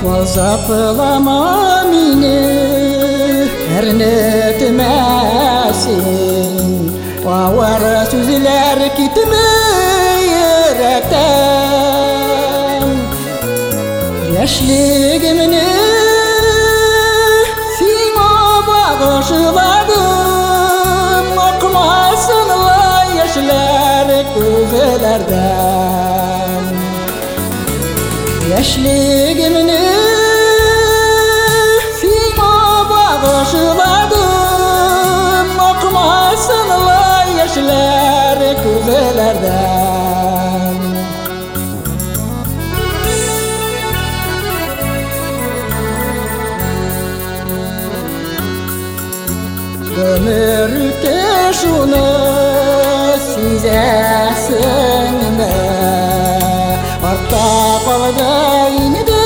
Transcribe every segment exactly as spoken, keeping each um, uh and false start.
Azaplama mini ernetmesin Avara sözler gitme yürekten Yaşlığımını sima bağışladım Akmasın la yaşlar gözlerden Yaşlığımını sima bağışladım Akmasın la yaşlar gözlerden Ömürde şunu sizesin mi? Artta kaldı yine de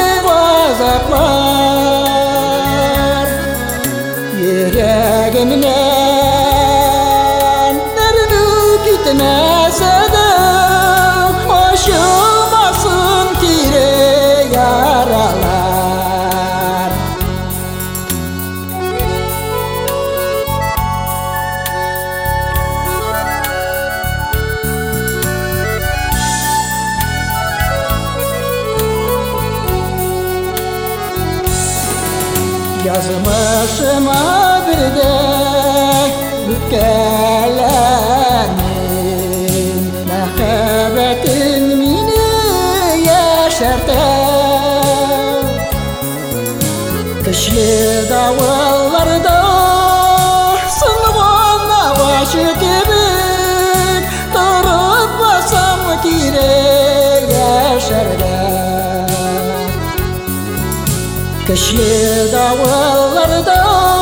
azaplar Yüreğimden nerede gitmese de Aşılmasın tire yaralar Yazmışıma bir de yükkelenin Mehabetin beni yaşartar Kışlı davullarda sınıvan başı gibi Durup basam kire yaşarlar Kışlı davullarda